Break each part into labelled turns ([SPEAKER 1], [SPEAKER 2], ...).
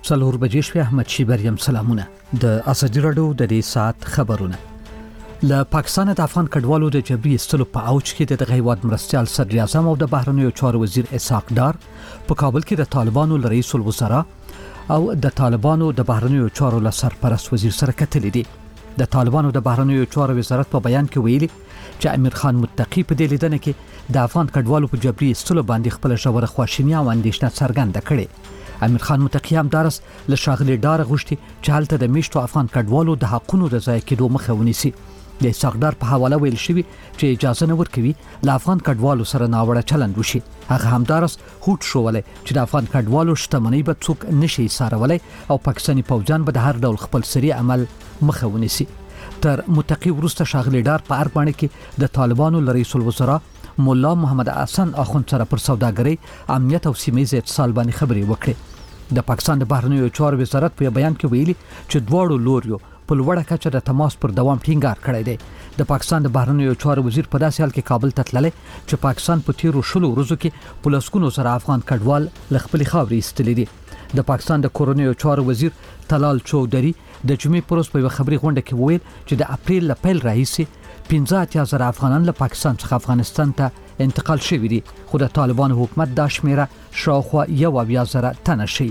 [SPEAKER 1] څلور بجې شوې. احمد شیبر یم. سلامونه. د ازادي راډیو د دې ساعت خبرونه. له پاکستان د افغان کډوالو د جبري ایستلو په اوج کې د هیواد مرستیال صدر اعظم او د بهرنیو چارو وزیر اسحاق ډار په کابل کې د طالبانو رئیس الوزرا او د طالبانو د بهرنیو چارو له سرپرست وزیر سره کتلې دي. د طالبانو د بهرنیو چارو وزارت په بیان کې ویلي چې امیر خان متقی په دې لیدنه کې د افغان کډوالو په جبري ایستلو باندې خپل ژوره خواشیني او اندېښنه څرګنده کړې. امیر خان متقی هم دارس له شاغلي ډار غوښتي چې هلته د میشتو افغان کډوالو د حقونو د ضایع کېدو مخه ونیسي. د اسحاق ډار په حواله ویل شوی چې اجازه نه ورکوي له افغان کډوالو سره ناوړه چلند وشي. هغه هم دارس هوټ شوولای چې د افغان کډوالو شتمنۍ به څوک نشي سارولای او پاکستاني پوځیان به د هر ډول خپل سری عمل مخه ونیسي. تر متقی وروسته شاغلي ډار په اربانه کې د طالبانو رئیس الوزرا مولا محمد حسن اخوند سره پر سوداګرۍ امنیت او سیمه ییز اتصال باندې خبرې وکړې. د پاکستان د بهرنیو چارو وزارت په بیان کې ویلي چې دواړو لوریو په لوړه کچه د تماس پر دوام ټینګار کړی دی. د پاکستان د بهرنیو چارو وزیر په داسې حال کې کابل ته تللی چې پاکستان په تیرو 16 ورځو کې په لسګونو سره افغان کډوال له خپلې خاورې ایستلي دي. د پاکستان د کورنیو چارو وزیر طلال چودري د جمعې پر ورځ په خبري غونډه کې وویل چې د اپریل له پیل راهیسې 15,000 افغانان له پاکستان څخه افغانستان ته انتقال شوي دي، خو د طالبانو حکومت دا شمیره شاوخوا 1,000 تنه شي.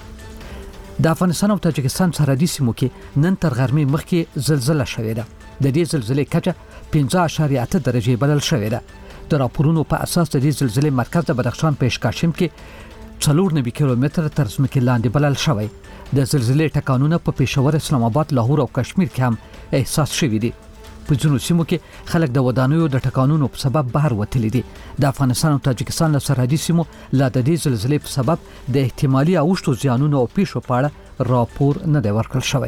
[SPEAKER 1] د افغانستان او تاجکستان سرحدي سیمو کې نن تر غرمې مخکې زلزلہ شوې ده. د دې زلزلې کچه 5.8 درجې بلل شوې ده. د راپورونو په اساس د دې زلزلې مرکز د بدخشان په اشکاشم کې 94 کیلومتره تر ځمکې لاندې بلل شوی. د زلزلې ټکانونه په پېښور، اسلام آباد، لاهور او کشمیر کې هم احساس شوي دي. په ځینو سیمو کې خلک د ودانیو د ټکانونو په سبب بهر وتلي دي. د افغانستان او تاجکستان له سرحدي سیمو لا د دې زلزلې په سبب د احتمالي اوښتو زیانونو او پیښو په اړه راپور نه دی ورکړل شوی.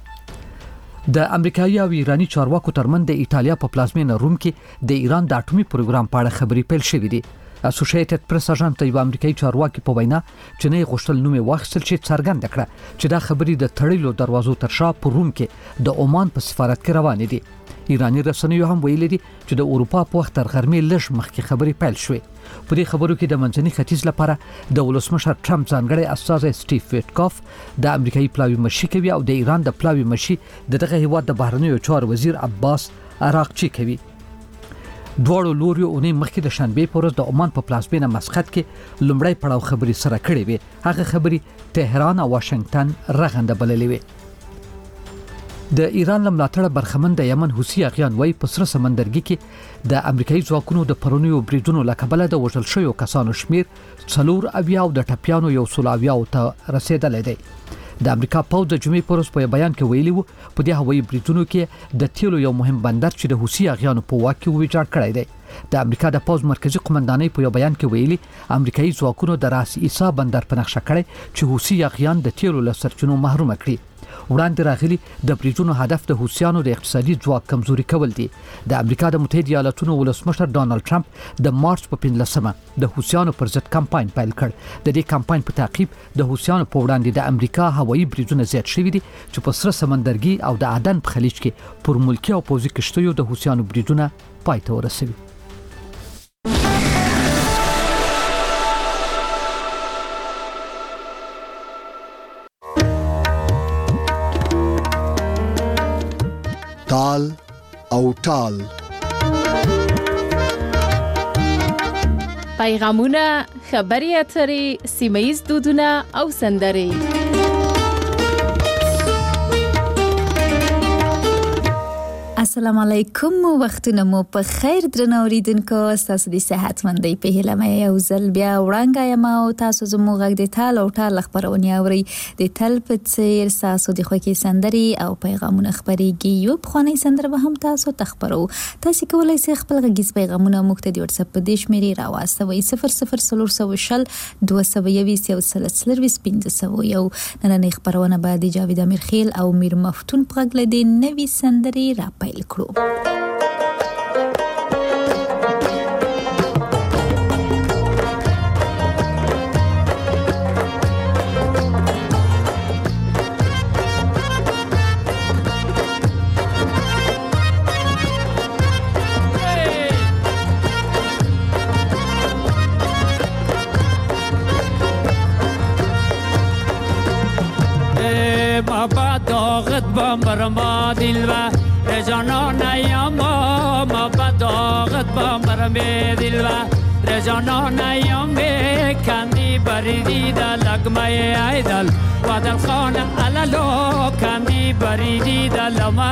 [SPEAKER 1] د امریکایي او ایرانی چارواکو ترمن د ایتالیا په پلازمینه روم کې د ایران د اټومي پروګرام په اړه خبرې پیل شوې دي. اسوسییټډ پریس اژانس ته یو امریکایي چارواکي په وینا چې نه غوښتل نوم واخیستل شي څرګنده کړه چې دا خبرې د تړلو دروازو تر شا په روم کې د عمان په سفارت کې روانې دي. ایرانی رسنیو هم ویلي دي چې د اروپا په وخت تر غرمې لږ مخکې خبرې پیل شوې. په دې خبرو کې د منځني ختیځ لپاره د ولسمشر ټرمپ ځانګړی استازی سټیف ویټکاف، د امریکایي پلاوي مشي کوي او د ایران د پلاوي مشي دغه هیواد د بهرنیو چارو وزیر عباس عراقچي کوي. دواړو لوریو اونۍ مخکې د شنبې په ورځ د عمان په پلازمینه مسقط کې لومړی پړاو خبرې سره کړې وې. هغه خبرې تهران او واشنگټن رغنده بللې وې. د ایران له ملاتړه برخمن د یمن حوثي اغیان وای په سره سمندرګي کې د امریکایي ځواکونو د پرونیو بریدونو له کبله د وژل شویو کسانو شمیر 4 او د ټپیانو 100 ته رسیدلی دی. د امریکا پوځ د جمعې پر ورځ په بیان کې ویلي وو په دې هوایي بریدونو کې د تیلو یو مهم بندر چې د حوثي اغیانو په واک کې ویجاړ کړی دی. د امریکا د پوځ مرکزی قومندانۍ په یو بیان کې ویلي امریکایي ځواکونو د راس عیسی بندر په نقشه کړی چې حوثي اغیان د تیلو له سرچینو محروم کړي. وړاندې راغلي د بریدونو هدف د حوثیانو د اقتصادي ځواک کمزوري کول دي. د امریکا د متحده ایالاتونو ولسمشر ډانلډ ټرمپ د مارچ په 15مه د حوثیانو پر ضد کمپاین پیل کړ. د دې کمپاین په تعقیب د حوثیانو په وړاندې د امریکا هوایي بریدونه زیات شوي دي چې په سره سمندرګي او د عدن په خلیج کې پر ملکي او پوځي کشتیو د حوثیانو بریدونه پای ته ورسوي.
[SPEAKER 2] تال او ټال
[SPEAKER 3] پیغامونه، خبري اترې، سیمه‌ییز دودونه او سندرې.
[SPEAKER 4] السلام علیکم، وختونه مو په خیر درنو اوریدونکو. تاسو د صحت مندۍ په هیله مې یو ځل بیا وړاندې یم او تاسو زموږ غږ د تال او ټال خبرونه اورئ. د تل په څیر تاسو د خوږی سندرې او پیغامونه خبرېږي. یو بخونی سندره به هم تاسو تخبرو. تاسو کولای شئ خپل غږیز پیغامونه موږ ته د واتس اپ په دې شمیرې راوستوئ 0040 220 1501. نننۍ خبرونه به د جاوید امیرخیل او میر مفتون په غږ له دې نوې سندرې را پیل کړو.
[SPEAKER 5] مرما دل و رجانانیم ما بداغت با مرمی دل و رجانانیم کندی بریدی دلگمه ایدل و دل خانه علالو کندی بریدی دلما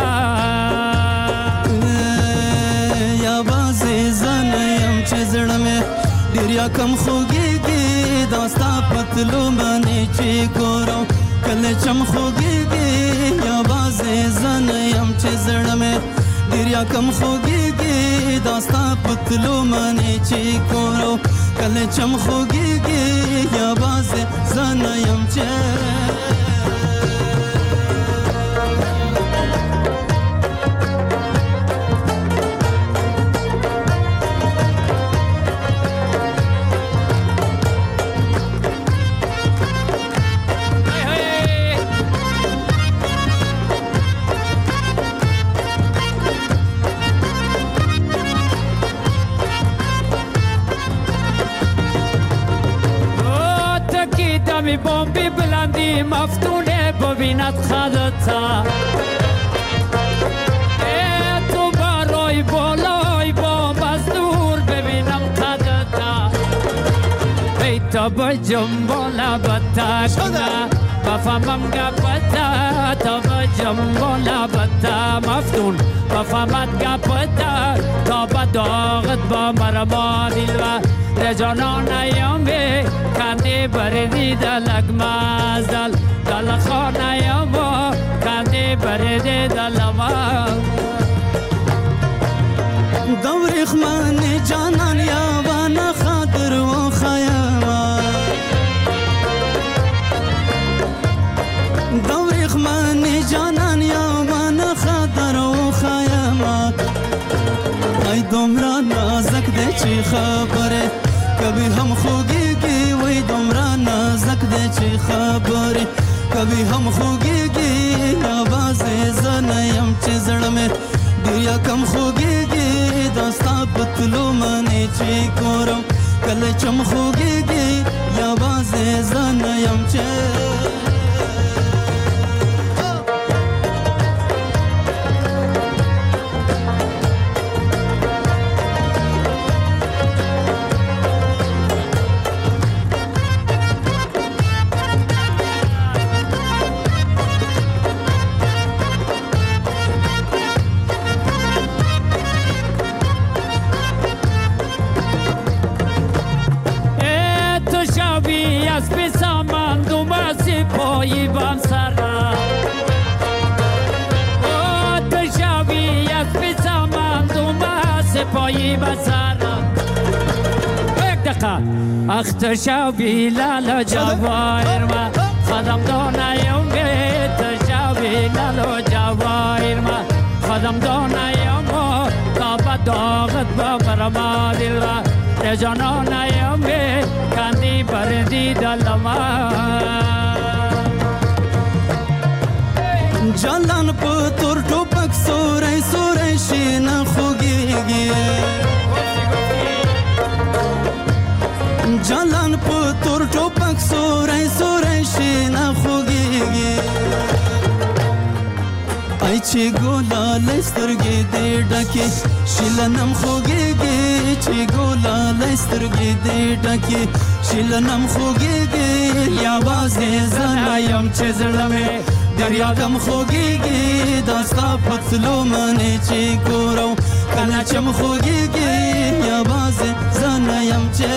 [SPEAKER 6] یا بازی زنیم چه زړمه ډیر یا کم خوږیږي داستا پتلو باندې چې ګورم کله چم خوږیږي یا بازی زنیم چه زړمه ډیر یا کم خوږیږي داستا پتلو باندې چې ګورم کله چم خوږیږي یا بازی زنیم چه
[SPEAKER 5] می بومبی بلندی مفتونه ببیند خدتا تو برای بالای بومب از دور ببینم خدتا ای تا بجم بالا بتا کنه بفهمم گپتا تا بجم بالا بتا مفتون بفهمت گپتا تا بداغت با مرما دل و رجانان ایامی کندی بریدی دلک مازدل دل خان ایاما کندی بریدی دلما
[SPEAKER 6] دوریخ من جانان یاوان خاطر و خیاما دوریخ من جانان یاوان خاطر و خیاما ای دومرا نازک ده چی خبره کبھی ہم خوگیگی وی دومرا نازک دے چی خبری کبھی ہم خوگیگی آواز زنیم چی زڑمے دیا کم خوگیگی داستا پتلو منی چی کورم کل چم خوگیگی آواز زنیم چی
[SPEAKER 5] پایی بام سرا او تشاوی از بیسامان دوما سپایی با سرا یک دقیقه اخ تشاوی لالا جواهر ما خدم دانایم به تشاوی لالا جواهر ما خدم دانایم تا بداغت با مرما دل را رجانانایم به کندی بردی دلما
[SPEAKER 6] جلان پتور ټوپک سورې سورې شین خوږیږي جلان پتور ټوپک سورې سورې شین خوږیږي ای چې ګولا لسترګې دې ډکه شلنم خوږیږي چې ګولا لسترګې دې ډکه شلنم خوږیږي یا وازه زنایم چې زړمه دریا کم خوگیگی داستا پتلو منی چی کورو کنا چم خوگیگی یا باز زنیم چه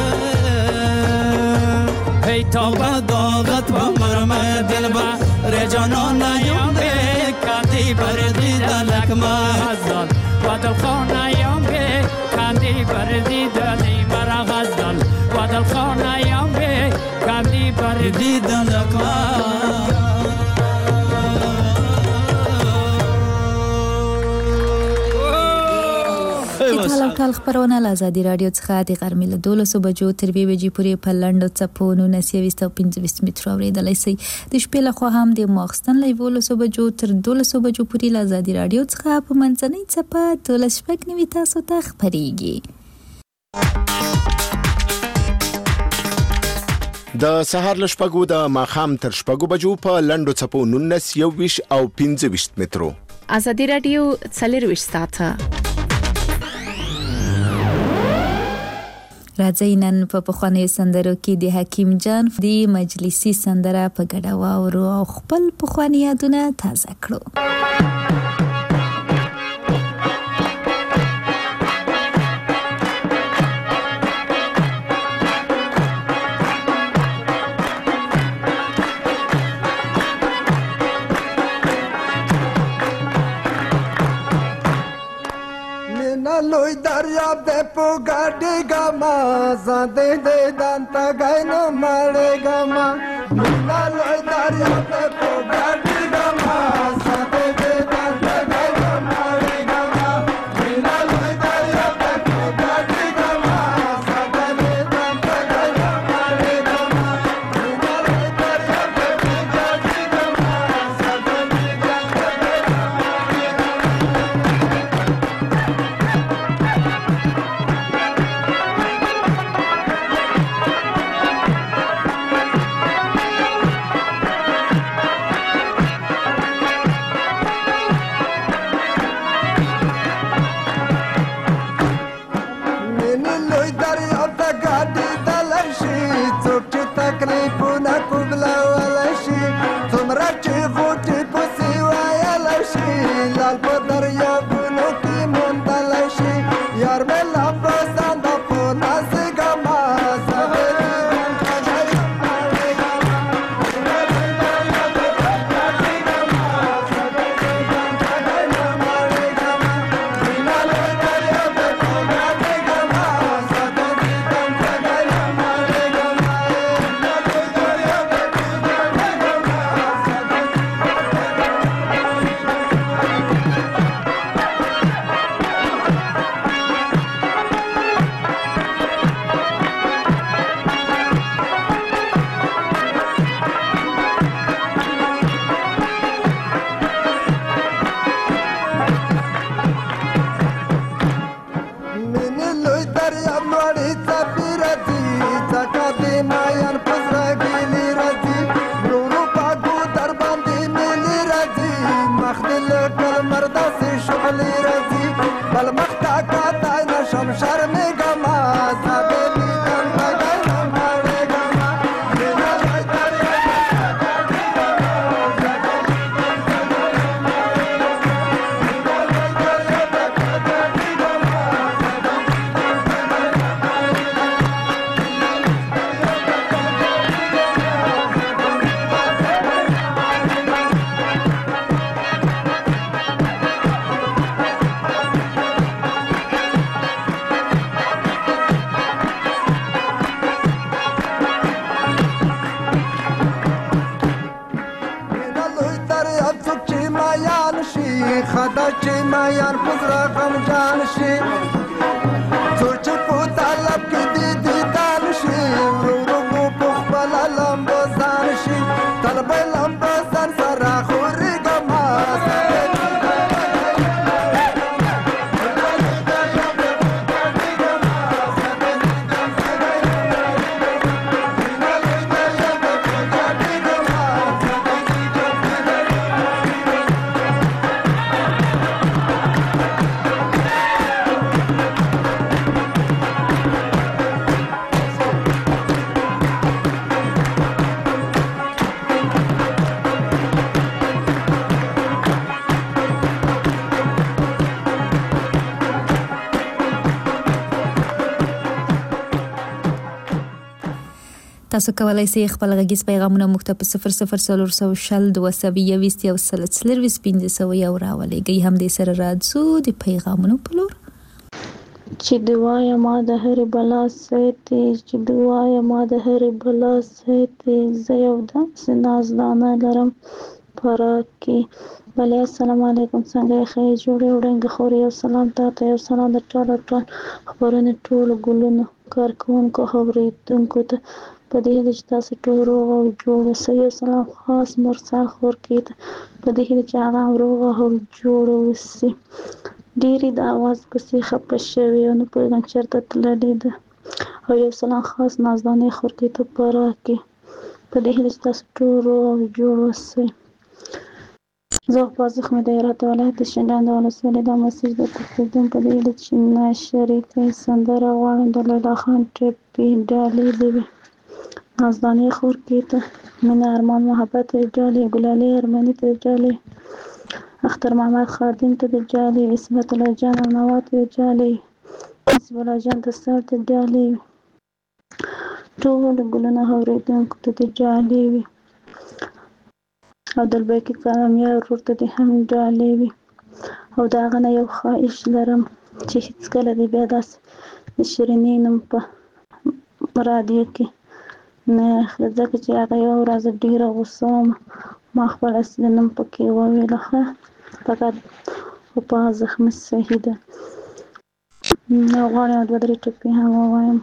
[SPEAKER 6] ای تا بداغت با مرمه دل با رجانان نیم بی کندی بردی دلک مازدل و دل خان نیم بی کندی بردی دلی مرا غزدل و دل خان نیم بی کندی بردی دلک مازدل
[SPEAKER 4] ټال خبرونه له ازادي رادیو څخه د غرمې له 12 بجو تر 2 بجې پورې په لنډو څپو 1925 متر اورېدلای شئ د شپې له خوا هم د ماخستن له 12 بجو تر 12 بجو پورې له ازادي رادیو څخه په منځنۍ څپه 12 تاسو ته خبريږي
[SPEAKER 2] د سهار له شپږو د ماښام تر شپږو بجو په لنډو څپو 19 21 او 25 مترو.
[SPEAKER 3] ازادي رادیو 24 ساعته.
[SPEAKER 4] راځئ نن په پخوانیو سندرو کې د حکیم جان د مجلسي سندره په ګډه واورو او خپل پخواني یادونه تازه کړو.
[SPEAKER 7] لوی دریاب دې په ګاډي ګما زده دې دانتا غاینو مړې ګما مینا لوی دریاب دې په ګاډي ګما زده دې دانتا غاینو مړې ګما مینا لوی دریاب دې په ګاډي ګما زده دې دانتا غاینو مړې ګما مینا لوی دریاب دې په ګاډي ګما زده دې دانتا غاینو مړې
[SPEAKER 4] تاسو کولای شئ خپل غږیز پیغامونه موږ ته په 0040 او 23 راولېږئ. هم دې سره راځو د پیغامونو په لور.
[SPEAKER 8] چې دوايا ما د هر بلا سيتي چې دوايا ما د هر بلا سيتي زيو د نازدانه لرم پراکي. بله السلام علیکم، څنګه ښه جوړې وړنګ خوري. او سلام تاسو، یو سلام د ټول خبرونه ټول ګلونو کارکونکو خبرېدونکو ته په دې هیله چې تاسو ټول روغ او جوړ اوسئ. یو سلام خاص مرسل خورکي ته په دې هیله چې هغه روغ او جوړ اوسي. ډېرې د اواز پسې خپه شوې او نه پوهېږم چېرته تللې ده او یو سلام خاص نازدانې خورکۍ ته په راکړي. په دې هیله چې تاسو ټول روغ او جوړ اوسئ. زه غفار زخمي د هرات ولایت د شینډنډ د ولسوالۍ دا مسیج درته پرېږدم په دې هیله چې ناشریکۍ سندره غواړم د لیلا خان ټپي ډالۍ دې وي. نازدانې خورکۍ ته مینه ارمان محبت ته ډالۍ، ګلالۍ ارمني ته ډالۍ، اختر محمد خادم ته د ډالۍ، عصمت الله جان او نوا ته د ډالۍ، نصیب الله جان د سر ته ډالۍ وي. ټولو ګلونه اورېدونکو ته د ډالۍ وي. او د الباقي کامیاب ورور ته دې هم ډالۍ وي. او د هغه نه یو خواهش لرم چې هېڅکله دې بیا داسې د شیرینې نوم په رادیو کې نه اخلي، ځکه چې هغه یو ورځ ډېره غوسه وم، ما خپل اصلي نوم پکې وویله. ښه فقط وفا زخمي صحیح ده. نو غواړم دوه درې ټکي هم ووایم.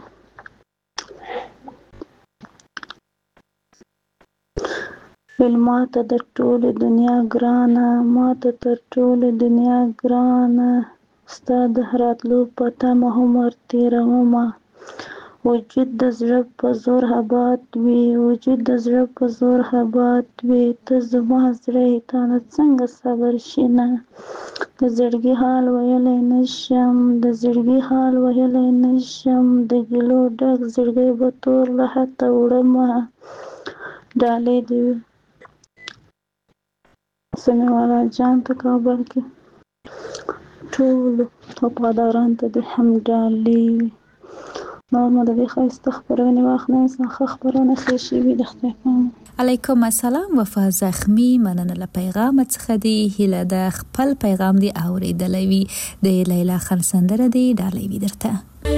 [SPEAKER 8] ماته د ټولې دنیا ګرانه، ماته تر ټولې دنیا ګرانه، ستا د راتلو په تمه عمر تېرومه. وجود د زړه په زور اباد وي، وجود د زړه په زور اباد وي، ته زما زړه یې تا نه څنګه صبر شي نه. د زړګي حال ویلی نشم، د زړګي حال ویلی نشم، د ګیلو ډک زړګی به تور له حته وړمه. ډالۍ دې وي سمیع الله جان ته کابل کې، ټولو وفادارانو ته دې هم ډالۍ وي. نور مو د دې ښایسته خپرونې وخت نه انسان ښه خپرونه ښې شوي د خدای په امان.
[SPEAKER 4] علیکم السلام. وفا زخمی مننه له پیغام څخه دی. هیله د خپل پیغام دی اوریدلی وي. د لیلا خان سندره دی ډالۍ وي درته.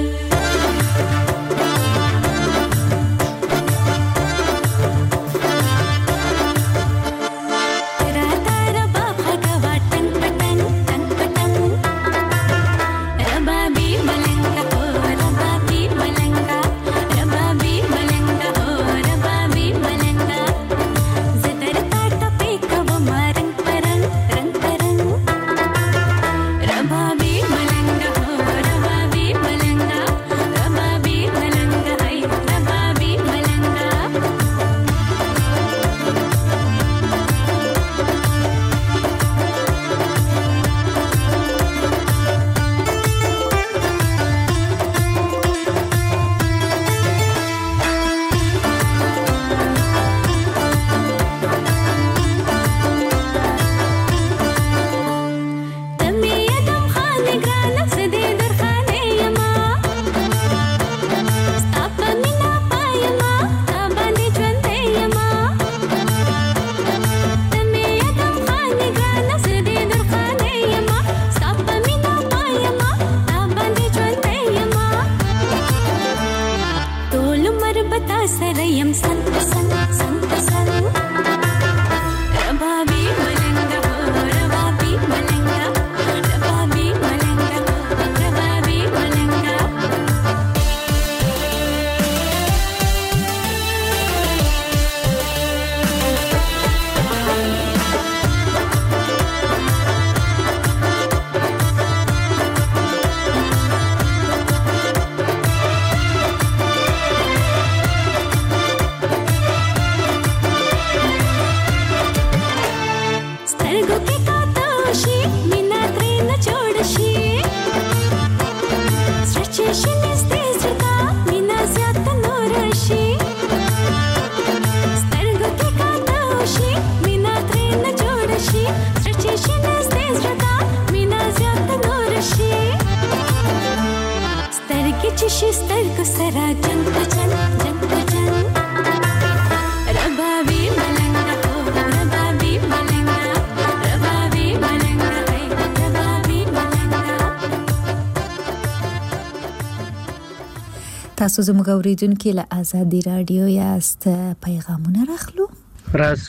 [SPEAKER 4] تاسو زموږ اوریدونکي له آزادي رادیو یاست. پیغامونه راخلو.
[SPEAKER 9] راس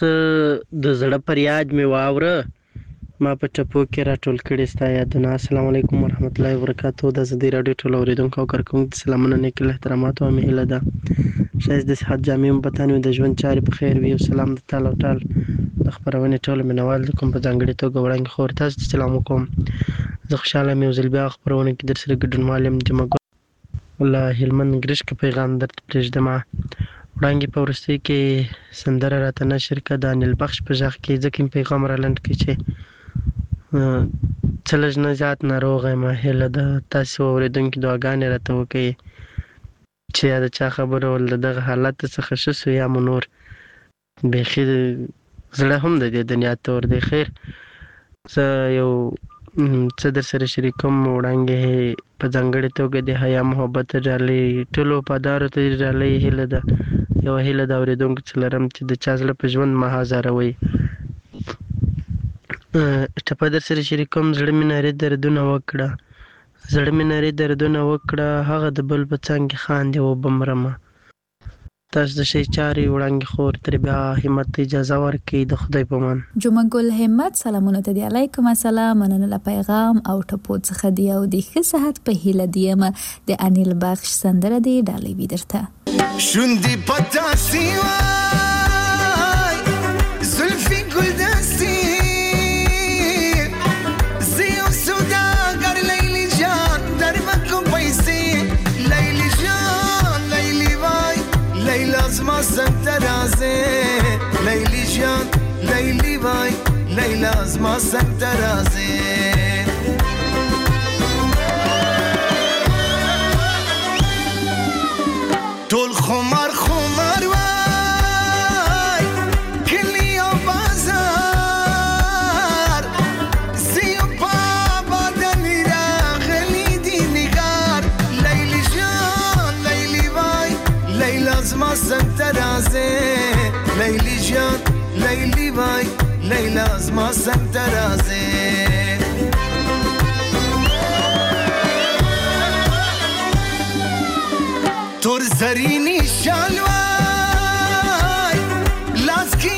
[SPEAKER 9] د زړه فریاد می واوره، ما په ټپو کې راټول کړي ستا یادونه. السلام علیکم ورحمت الله وبرکاتو. د آزادي رادیو ټول اوریدونکو او کارکونکو سلامونه، نیک احترامات او هیله ده شایست د صحت جامع مبتانو د ژوند چارې په خیر وي. سلام د تعالی ټال د خبرونه ټول منوال کوم په ځانګړي توګه وړاندې خور تاسو سلام کوم. زه خوشاله مې وزل بیا خبرونه کې در سره ګډون معلم جمع له هلمند ګرشک پیغام درته پرېږدمه. وړانګې په وروستۍ کې سندره راته نشر کړه د انیل بخش په غږ کې، ځکه مې پیغام را لنډ کړي چې څه لږ نه زیات ناروغه یم. هیله ده تاسې اورېدونکي دعاګانې راته وکړئ چې یا د چا خبره ول د دغه حالت څخه ښه سو یا مو نور بیخي زړه هم د دې دنیا تور دی. خیر زه یو څه در سره شریکوم. وړانګې په ځانګړې توګه د حیا محبت ډالۍ ټولو وفادارو ته ډالۍ هیله ده، یوه هیله د اورېدونکو څه لرم چې د چا زړه په ژوند مه ازاروئ. ټپه در سره شریکوم. زړه مې نارې دردونه وکړه، زړه مې نارې دردونه وکړه، هغه د بل په څنګ خاندې وبه مرمه. تاسو د شی چارې وړانګې خور تر بیا همت ته اجازه ورکړئ. د خدای په امان.
[SPEAKER 4] جمعه ګل همت سلامونه ته دی. علیکم السلام. مننه له پیغام او ټپو څخه دی او د ښه صحت په هیله دیم. د انیل بخش سندره دی ډالۍ وي درته.
[SPEAKER 10] شوندې پتا سیوای زلفی ګل دستی زیو سوداګر لیلی جان در مکو پیسې لیلی جان لیلی وای لیلا زما څنګ ته راځې لیلی جان لیلی وای لیلا زما څنګ ته راځې ټول خمار خمار وای کلی او بازار زیو بابا دنی راغلی دی نگار لیلی جان لیلی وای لیلا زما څنګ ته راځې لیلی جان لیلی وای لیلا زما څنګ ته راځې تور زرینی شالوای لاس کی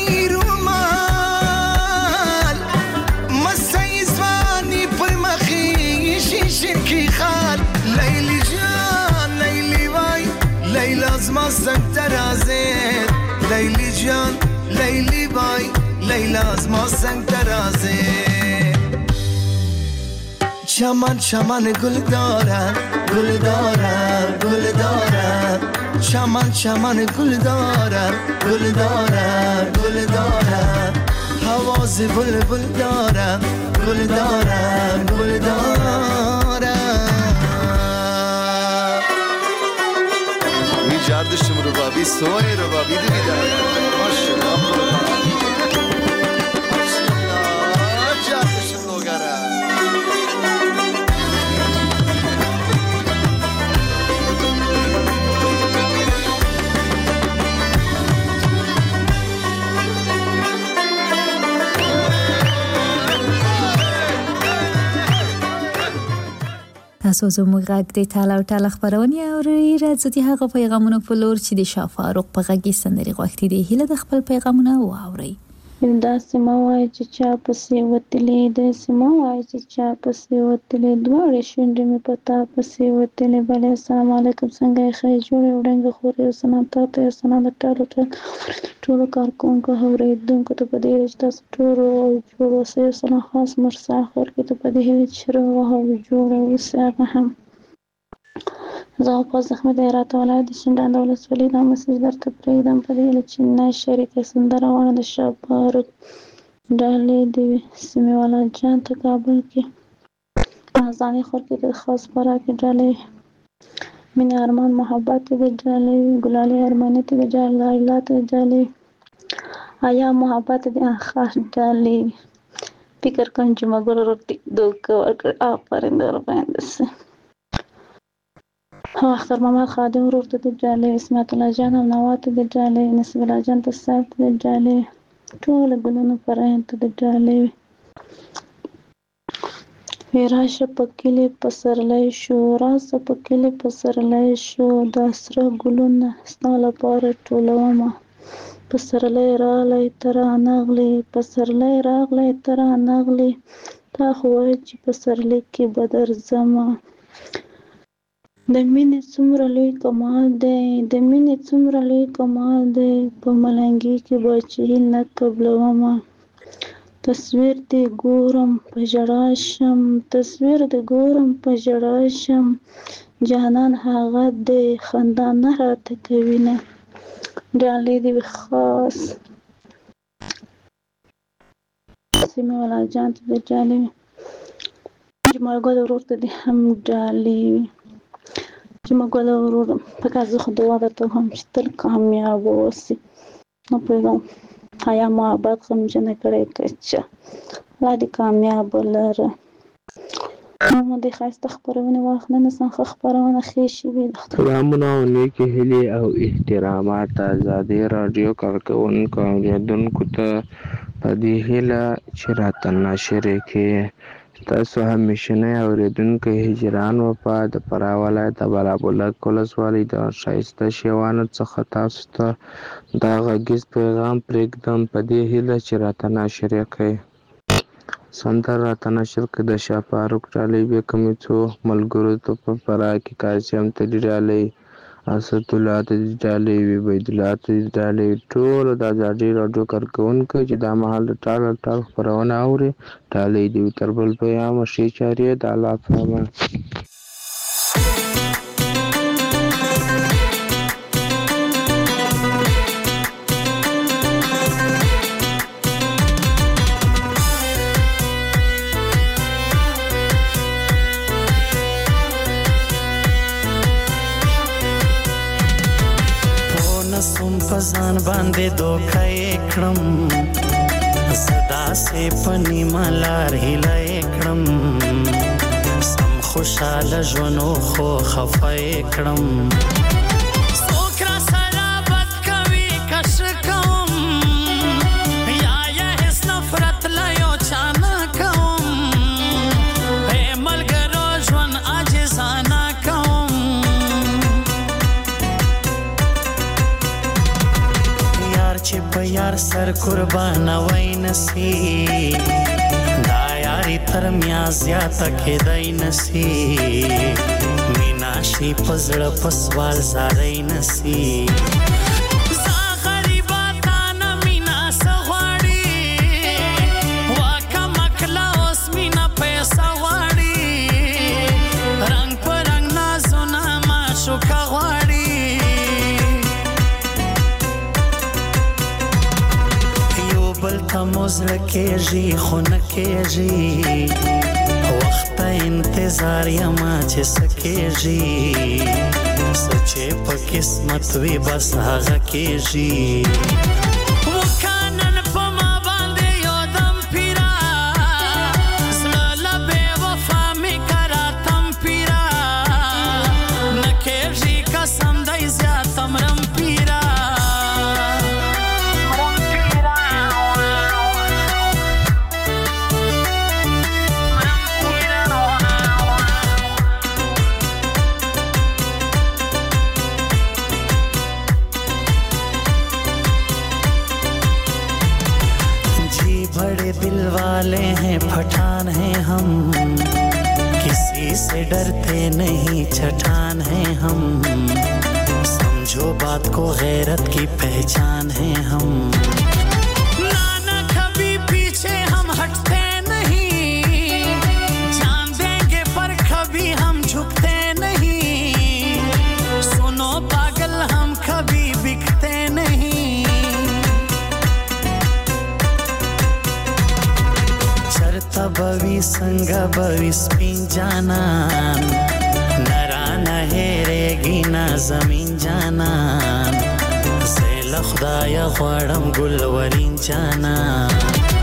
[SPEAKER 10] رومال مسای زوانی پر مخی شیشن کی خال لیلی جان لیلی وای لیلا زما څنګ ته راځې لیلی جان لیلی وای لیلا زما څنګ ته راځې چمن چمن گل دارد گل دارد گل دارد چمن چمن گل دارد گل دارد گل دارد حواس بلبل دارد گل دارد گل دارد
[SPEAKER 11] می جردشم ربابی سوی ربابی دیدم ماشاءالله جردشم لوگره
[SPEAKER 4] تاسو زموږ غږ د ټاله او ټاله خبرونه اورئ. راځي د هغه پیغامونو په لور چې د شاه فاروق په غږ کې سندري غوښتي دي. هیله د خپل پیغامونه واورئ.
[SPEAKER 8] داسې مه وایه چې چا پسې وتلې، داسې مه وایه چې چا پسې وتلې، دواړې شونډې مې په تا پسې وتلې. بلې السلام علیکم، څنګه یې ښه جوړې وړانګې خور، یو سلام تا ته، یو سلام د ټولو کارکوونکو اورېدونکو ته په دې هیله چې تاسو ټول روغ او جوړ اوسئ. یو سلام خاص مرسا خورکې ته په دې هیله چې روغ او جوړ اوسئ. هغه هم زه غوپاس احمد هرات ولایت د شینډنډ ولسوالۍ دا مسیج درته پرېږدم په دې هیله چې نه شریکه سندره غواړم د شاه فاروق ډالۍ د سیمې والا جان ته کابل کې ځانې خورکې ته خاص خوراکې ډالۍ مینې ارمان محبت ته د ډالۍ ګلالۍ ارماني ته د ډالۍ ته ډالۍ آیا محبت د خاص ډالۍ فکر کوم چې مګر روټي دوکه ورکړ آفرین در باندې سه اختر محمد خادم ورور ته د ډالۍ اسمت الله جان او نوات ته د ډالۍ نصیب الله جان ته صاحب ته د ډالۍ ټول ګلونو پرهن ته د ډالۍ راشه په کلي پسرلی شو راشه په کلي پسرلی شو دا سره ګلونه ستا لپاره ټولومه پسرلی راغلی ته رانغلې پسرلی راغلی ته رانغلې تا خو وایې چې پسرلی کې به درځمه د مینې څومره لوی کمال دی د مینې څومره لوی کمال دی په ملنګي کې به چې نه قبلومه تصویر دې ګورم په ژړا شم تصویر دې ګورم په ژړا شم جانان هغه د خندا نه راته کوي نه ډالۍ دې وي خاص سیمه والا جان ته دې ډالۍ وي جمال ګل ورور ته دې هم ډالۍ وي جمال ګل ورور فکر زه خو دعا درته هم چې تل کامیاب اوسې نه پوهېږم حیا محبت غمجنه کړی کچه الله دې کامیاب ولره نو د ښایسته خپرونې وخت نن څنګه ښه خپرونه ښې شوې ده
[SPEAKER 12] سلامونه او نیکې هیلې او احترامات ازادي راډیو کارکوونکو او اورېدونکو ته په دې هیله چې راته ناشرې کې تاسو همیشنی اورېدونکی هجران وفا د فراه ولایت د بلابلک ولسوالۍ د ښایسته شیوانو څخه تاسو ته دا غږیز پیغام پرېږدم په دې هیله چې راته ناشرې کوئ سندره راته نشر کړه د شاه فاروق ډالۍ بیا کومې څو ملګرو ته په فراه کې قاسم ته دې ډالۍ اسدالله ته دې ډالۍ وي عبیدالله ته دې ډالۍ وي ټولو د ازادي راډیو کارکوونکو چې دا مهال د ټال خپرونه اوري ډالۍ دې وي تر بل پیغامه ښې چارې د الله په امان
[SPEAKER 13] سم پزان باندې دوکه کړم صدا سه پنی مالار هله کړم سم خوشاله ژوندو خو خفای کړم سوکرا سره بد کوي کش کوم یا هیڅ نفرت لا یو چانه کوم هی ملګرو ژوند عاجزانه کوم چې په یار سر قربان وای نسی دا یاري تر میا زیاته کېدای نسی مینا شي پزړه پسوال زارای نسی زه غریبه تا نه مینا سغواړي واکه مکلا اوس مینا پیسه غواړي رنگ په رنگ نازونه معشوقه غواړي بل تموزړه کېږي خو نه کېږي وخت انتظار یما چې سکېږي سچې په قسمت وي بس هغه کېږي وکانن په ما باندې یو دم پیرا زړه له بې وفا مې کراتم پیرا نه کېږي قسم دی زیاتم رم پیرا बड़े दिल वाले हैं पठान हैं हम किसी से डरते नहीं चट्टान हैं हम समझो बात को गैरत की पहचान हैं हम नाना कभी पीछे हम हटते नहीं जान देंगे पर कभी हम झुकते नहीं सुनो पागल हम कभी बिकते नहीं बवी संगा बवी स्पिन जानन नरा नहेरेगी ना जमीन जानन زیل خدایا غواړم ګلورین جانان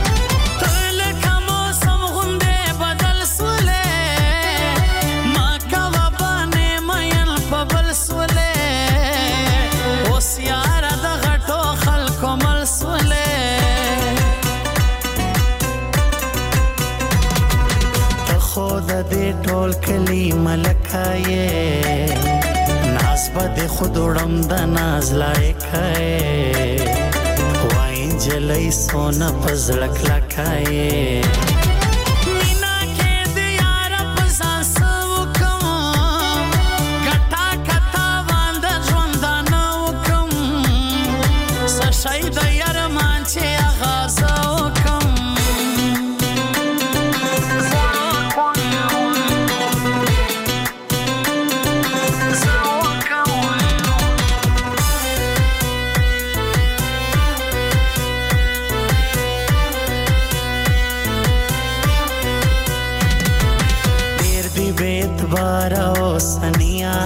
[SPEAKER 13] ټول کلی ملکایې ناز به خود وړم د ناز لایکایې وای جلای سونه پزړک لکایې مینا کې د یار په ساس وکم ګټا کتا باند ژوند نه وکم سشای د یار مان چې آغاز وکم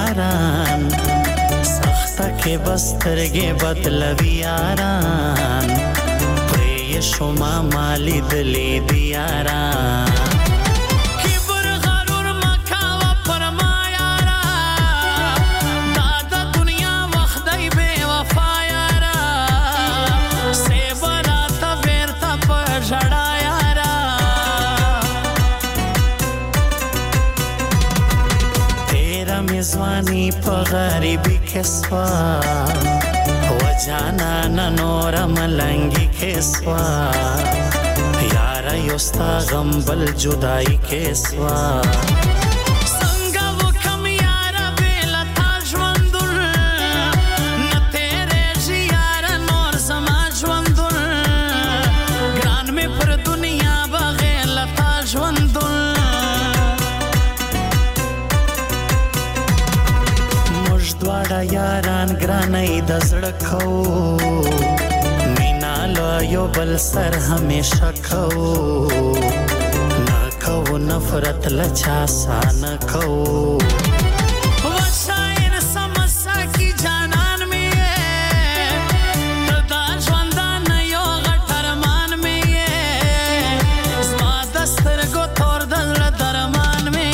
[SPEAKER 13] یاران سخته کې بسترګې بدلوي یاران پرې شما مالی دلی دی یاران کبر غرور مکاوه پر ما یاران دا د دنیا وخت دی بے وفا یاران سی براته بیرته په ژړا میزوانی په غریبی کې سوا و جانانا نور ملنګي کې سوا یاره یو ستا غم بل جدائی کې سوا څنګه وکم یاره بېله تا ژوندون نه تېرېږي یاره نور زما ژوندون ګران مې پر دنیا بغیر له تا ژوندون دواړه یاران ګرانۍ د زړه کوو مینا له یو بل سر همیشه کوو نه کوو نفرت له چا سا نه کوو و شاعر سمسا کی جانان مې ته دا ژوندانه یو غټ ارمان مې زما د سترګو تور د زړه درمان مې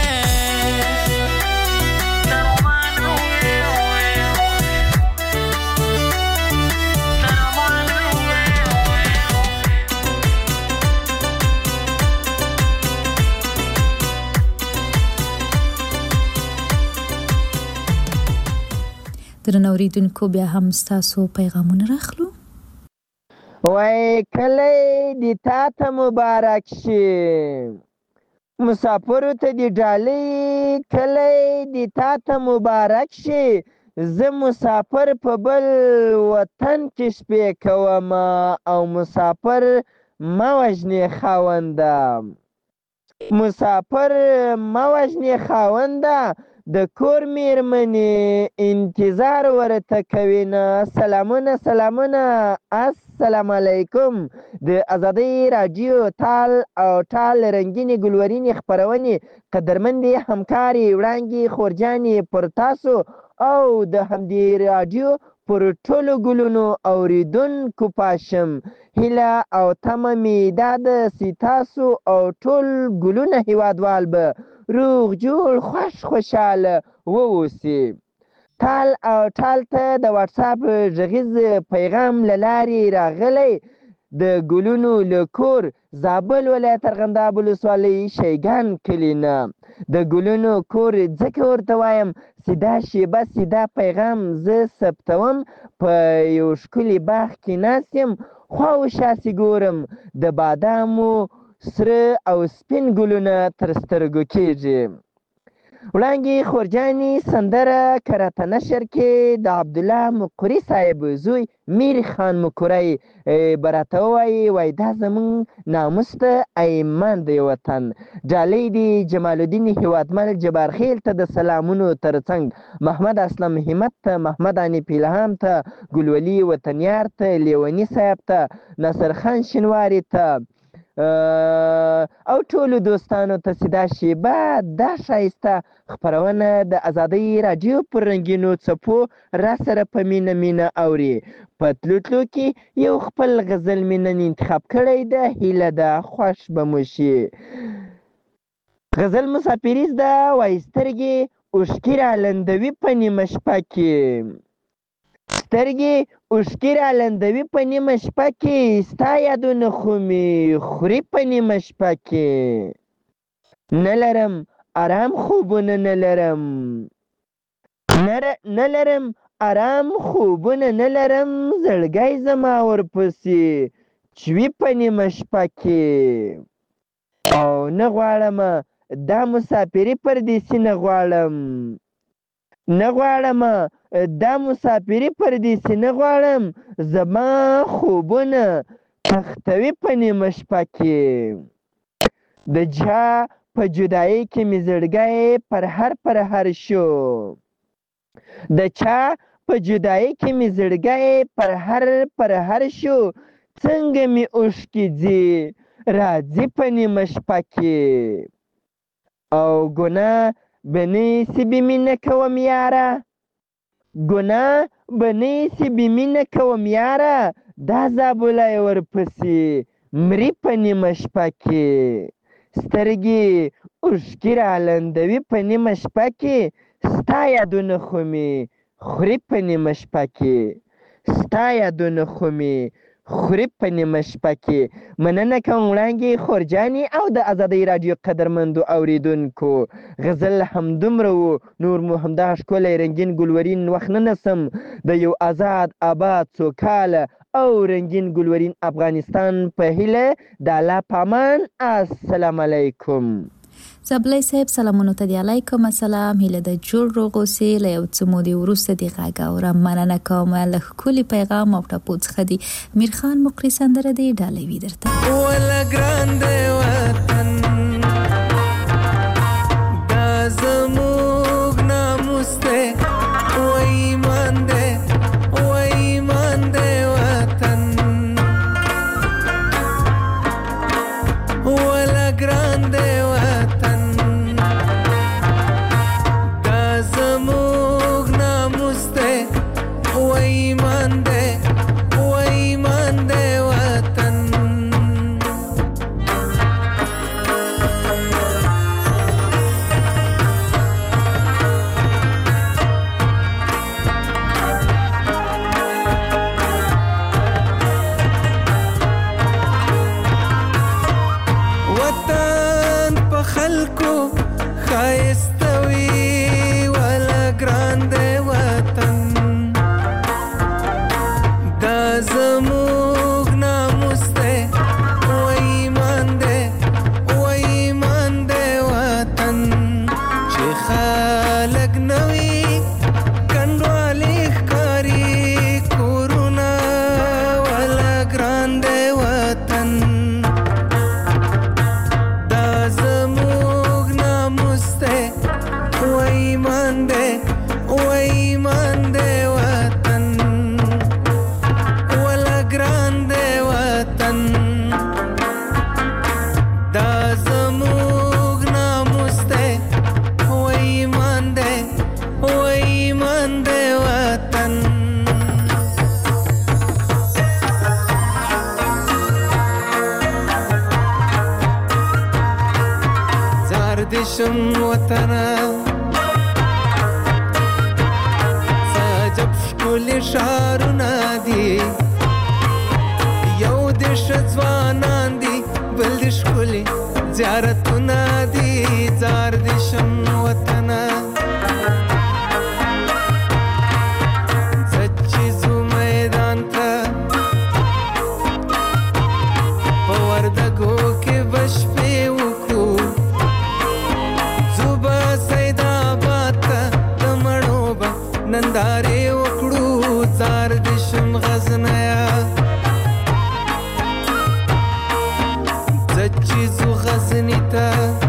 [SPEAKER 4] درنو اوریدونکو بیا هم ستاسو پیغامونه راخلو.
[SPEAKER 14] وای کلی دی تا ته مبارک شي مسافرو ته دی ډالۍ کلی دی تا ته مبارک شي زه مسافر په بل وطن کې شپې کوم او مسافر مه وژنې خاونده مسافر مه وژنې خاونده د کور میرمنې انتظار ورته کوي نه سلامونه السلام علیکم د ازادۍ راډیو تال او ټال رنګینې ګلورینې خپرونې قدرمندې همکارې وړانګې خورجانې پر تاسو او د همدې راډیو پر ټولو ګلونو اوریدونکو پاشم هیله او تمه مې دا ده چې تاسو او ټول ګلونه هیوادوال به روغ جوړ خوشحاله واوسي تال او ټال ته د واتساپ غږیز پیغام له لارې راغلی د ګلونو له کور زابل ولایت ارغنداب ولسوالۍ شیګان کلي نه د ګلونو کور ځکه ورته وایم سیدا شیبه سیدا پیغام زه ثبتوم په یو ښکلي باغ کې ناست یم خوا و شاسې ګورم د بادامو سره او سپین ګلونه تر سترګو کېږي وړانګې خورجانې سندره کرته نشر کې د عبدالله مقري صاحب زوی میر خان مقری به راته ووایي دا زموږ ناموس ته ایمان دی وطن ډالۍ دی جمال الدین هیوادمل جبارخیل ته د سلامونو ترڅنګ محمد اسلم همت ته محمد انیف الهام ته ګلولي وطنیار ته لیوني صاحب ته ناصر خان شینواري ته او ټولو دوستانو ته چې دا شیبه دا ښایسته خپرونه د ازادۍ راډیو پر رنګینو څپو را سره په مینه اوري په تلو کې یو خپل غزل مې نن انتخاب کړی ده هیله ده خوښ به مو شي غزل مسافریز ده وایي سترګې اوښکې رالندوي په نیمه شپه کې سترګې اوښکې رالندوي په نیمه شپه کې ستا یادونه خو مې خوري په نیمه شپه کې نه لرم آرام خوبونه نه لرم آرام خوبونه نه لرم زړګی زما ورپسې چوي په نیمه شپه کې او نه غواړم دا مسافري پردیسي نه غواړم دا مسافري پردیسي نه غواړم زما خوبونه تختوي په نیمه شپه کې د چا په جدایۍ کې مې زړګی پرهر شو د چا په جدایۍ کې مې زړګی پرهر شو څنګه مې اوښکې ځي راځي په نیمه شپه کې او ګناه به نیسي بې مینه کوم یاره ګناه به نیسي بې مینه کوم یاره دا زابله یې ورپسې مري په نیمه شپه کې سترګې اوښکې رالندوي په نیمه شپه کې ستا یادونه خو مې خوري په نیمه شپه کې ستا یادونه خو مې خوري په نیمه شپه کې. مننه کوم وړانګې خورجانې او د ازادۍ راډیو قدرمندو اورېدونکو غزل همدومره و، نور مو همدغه ښکلی رنګین ګلورین وخت نه نسم د یو آزاد آباد سوکاله او رنګین ګلورین افغانستان په هیله د الله په امان. السلام علیکم.
[SPEAKER 4] زبلی صاحب سلامونو ته دی علیکم السلام. هیله د جوړ روغ اوسې. له یو څه مودې وروسته دې غږ اورم. مننه کوم له ښکلي پیغام او ټپو څخه دی. میرخان مقري سندره دی ډالوي درته
[SPEAKER 6] ولا ګران دی وطن دا زموږ ناموس دی و ایمان دی و ایمان دی وطن ولا ګران دی شم وطنا سجب شکل شارونه دي یو د شځوانان دي بل د شکل زیارتونه دي زار د شم وطنا سچي زو میدان ته په وردګو کې بشپې وکړو ننداره وکړو زار د شم غزنیا زچې زو غزنی ته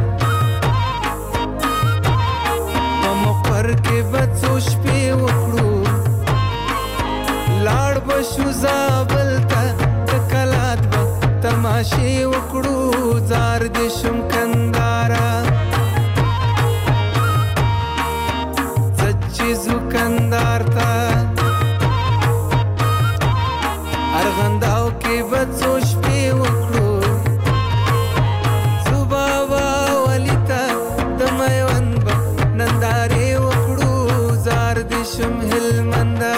[SPEAKER 6] په مقر کې بڅو شپې وکړو لاړ بشو زابل ته د کلات به تماشې وکړو زار د شم کندارا کندار تا ارغنداو کې بڅو شپې وکړو صبا ولی تا د میوند به نندارې وکړو زار د شم هلمندا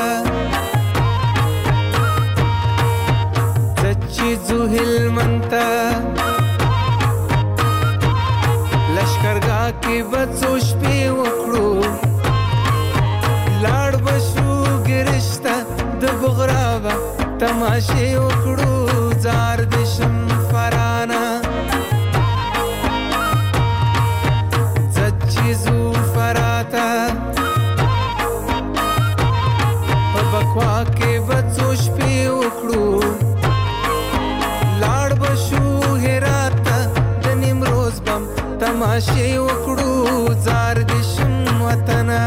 [SPEAKER 6] سچي زو هلمندا لشکرګاه کې بڅو شپې وکړو لاړ بشو ګرشته د بغرابه تماشې وکړو زار د شم فرانا سچي زو فراتا په بکوا کې بڅو شپې وکړو لاړ بشو هرات د نیمروز بم تماشې وکړو زار د شم وطنا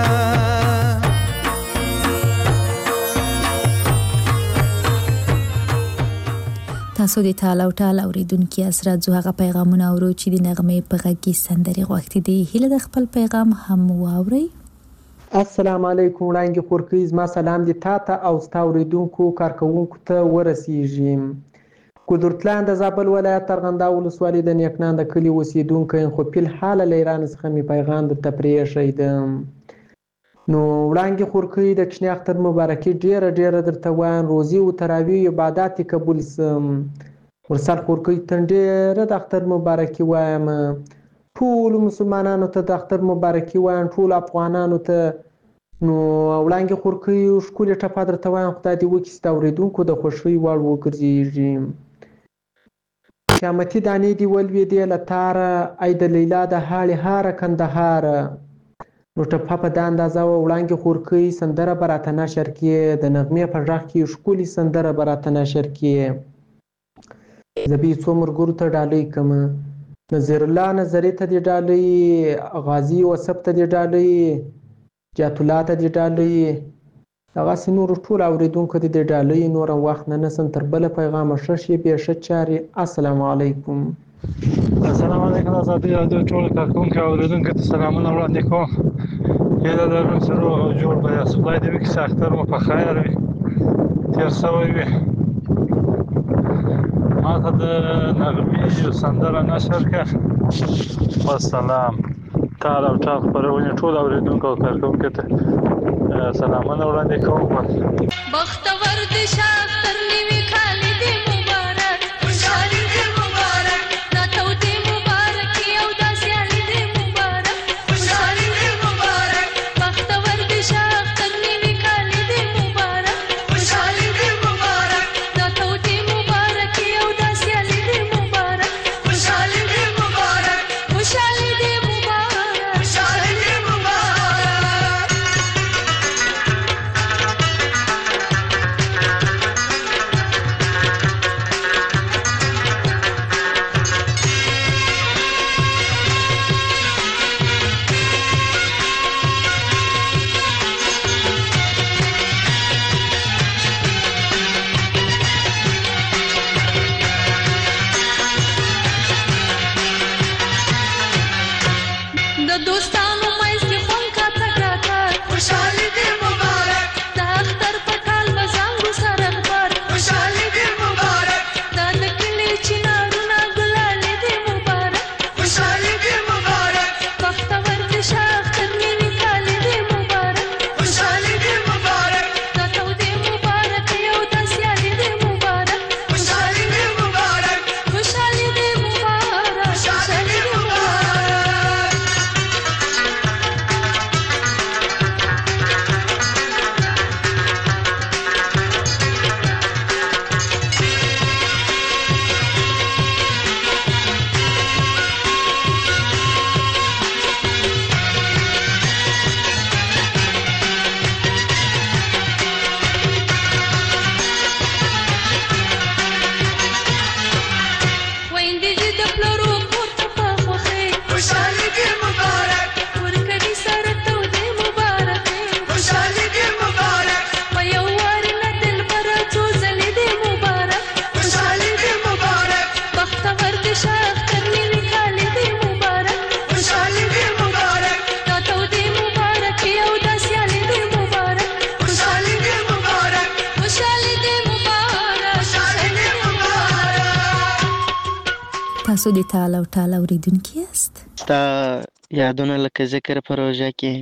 [SPEAKER 4] تاسو د ټال او ټال اوریدونکو اسرات زو هغه پیغامونه اورو چې د نغمې په غږ کې سندري غوښتي دي. هله د خپل پیغام هم واوري.
[SPEAKER 15] السلام علیکم وړاندې خورکې زما سلام دي تاته او ستا اوریدونکو کارکوونکو ته ورسیږي. قدرتلان د زابل ولایت ارغنداو ولسوالۍ د نیکنان د کلي اوسیدونکی خو پیل حاله له ایران څخه می پیغام درته پرېښی. نو وړاندې خورکې د چنی اختر مبارکي ډیره درته وایم. روزي او تراویح عبادت قبول سم. ورسره خورکې ته ډیره د اختر مبارکي وایم. ټول مسلمانانو ته د اختر مبارکي وایم، ټول افغانانو ته. نو وړاندې خورکې ښکلې ټپه درته وایم، خدای دې وکړي ستا اورېدونکو د خوښۍ وړ وګرځېږي. قیامتي دانې دې ولوېدې له تاره، ای د لیلا د هاړې هاره کندهاره. نو ټپه په دا اندازه وه وړاندې خورکۍ سندره به راته نشر کړې، د نغمې په غږ کې ښکلې سندره به راته نشر کړې. زه به یې څو ملګرو ته ډالۍ کړم. نظیر الله نظري ته دې ډالۍ، غازي وصف ته دې ډالۍ، جات الله ته دې ډالۍ، دغسې نورو ټولو اورېدونکو ته دې ډالۍ. نور هم وخت نه نیسم، تر بله پیغامه ښه شېبې ښه چارې. السلام علیکم.
[SPEAKER 16] السلام علیکم. ازادي راډیو ټولو کارکوونکو او اورېدونکو ته سلامونه وړاندې کوم. هیله لرم چې روغ او جوړ به یاست. خدای دې وکړي چې اختر مو په خیر وي، تېر سوی وي. ما ته د نغمې یو سندره نشر کړه. والسلام. ټال او ټال خپرونې ټولو اورېدونکو او کارکوونکو ته سلامونه وړاندې کوم.
[SPEAKER 13] بختور دې شه اختر نوي کال دې مبارک، خوشحالي دې مبارک، دا تودې مبارکي او دا سیالي دې مبارک، خوشحالي دې مبارک. بختور دې شه اختر نوي کال دې مبارک، خوشحالي دې مبارک، دا تودې مبارکي او دا سیالي دې مبارک، خوشحالي دې مبارک، خوشحالي دې مبارک، خوشحالي دې مبارک. د دوستانو مېز کې خوند کا تک راکړ، خوشحالي دې مبارک، د اختر په ټال بزانګو سره خبر، خوشحالي دې مبارک، دا د کلي چنارونه ګلالي دې مبارک، خوشحالي دې مبارک. بختور دې شه اختر نوي کال دې مبارک، خوشحالي دې مبارک، دا تودې مبارکي او دا سیالي دې مبارک، خوشحالي دې مبارک، خوشحالي دې مبارک، خوشحالي دې مبارک. ویندې دې د پلرو کور ته په خوښۍ، خوشحالي دې مبارک، ورکوي سره تودې مبارکۍ، خوشحالي دې مبارک. په یو واري نه دلبره څو ځلې دې مبارک، خوشحالي دې مبارک. بختور دې شه اختر نوي کال دې مبارک، خوشحالي دې مبارک، دا تودې مبارکي او دا سیالي دې مبارک، خوشحالي دې مبارک، خوشحالي دې مبارک، خوشحالي دې مبارک.
[SPEAKER 4] تاسو د ټال او ټال اوریدونکي یاست.
[SPEAKER 9] ستا یادونه لکه ذکر په روژه کې،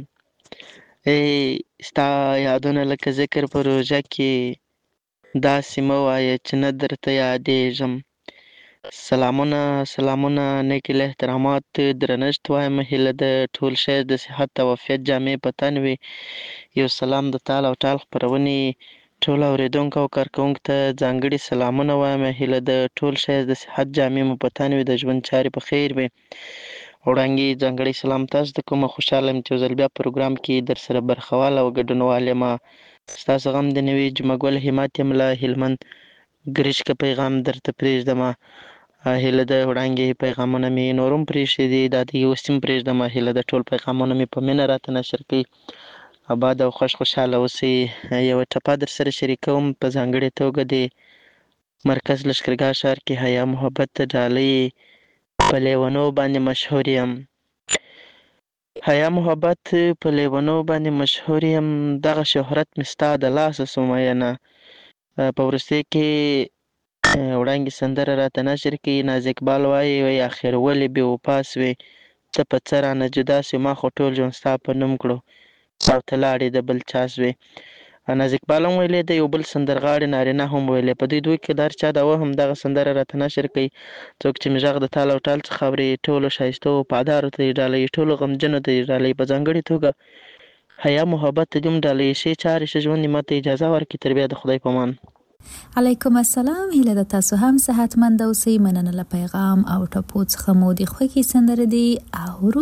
[SPEAKER 9] ستا یادونه لکه ذکر په روژه کې، داسې مه وایه چې نه درته یادېږم. سلامونه نیک الاحترامات درنښت وایم. هیله د ټول شی د صحت او عافیت جامې په تن وي. یو سلام د ټال او ټال خپرونې ټول اورېدونکو او کارکوونکو ته ځانګړي سلامونه وایم. هیله د ټول شی د صحت جامې مو په تن وي، د ژوند چارې په خیر وي. وړاندې ځانګړی سلام تاسو ته کوم. خوشحاله یم چې یو ځل بیا پروګرام کې در سره برخوال او ګډونوال یم. ستاسو غم د نوي جمعه ګل همت یم له هلمند ګرشکه پیغام درته پرېږدم. هیله د وړاندې پیغامونه مې نور هم پرېښي دي، دا د اوس هم پرېږدم. هیله د ټول پیغامونه مې په مینه راته نشر کړي. آباد او خوشحاله اوسئ. یوه ټپه در سره شریکوم، په ځانګړې توګه د مرکز لښکرګاه ښار کې حیا محبت ډالۍ په لیونو باندې مشهور یم. حیا محبت په لیونو باندې مشهور یم، دغه شهرت مې ستا د لاسه سو مینه. په وروستۍ کې وړانګې سندره راته نشر کوي. ناز اقبال وایي اخر ولې بې وفا سوې، ته په څه رانه جدا سوې، ما خو ټول ژوند ستا په نوم کړو او ته لاړې د بل چا سوې. ناز اقبال هم ویلی دی، یو بل سندرغاړي نارینه هم ویلی. په دوی دوی کې د هر چا د وهم دغه سندره راته نشر کوي. څوک چې مې غږ د تال او ټال څخه اوري، ټولو ښایستو وفادارو ته یې ډالۍ، ټولو غمجنو ته یې ډالۍ. په ځانګړې توګه حیا محبت ته دې هم ډالۍ. ښې چارې ښه ژوند دې ماته اجازه ورکړي. تر بیا د خدای په امان.
[SPEAKER 4] علیکم السلام. هیله ده تاسو هم صحتمند اوسئ. مننه له پیغام او ټپو څخه مو د خوښې سندره دي اورو.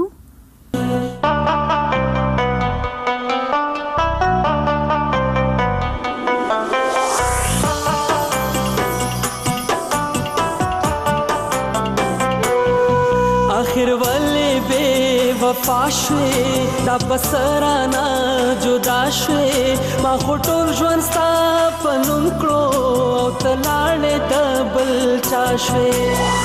[SPEAKER 6] آخر ولې بې وفا شوې، دا بسرانه جدا شوې، ما خو ټول ژوند ستا په نوم کړو او ته لاړې د بل چا شوې.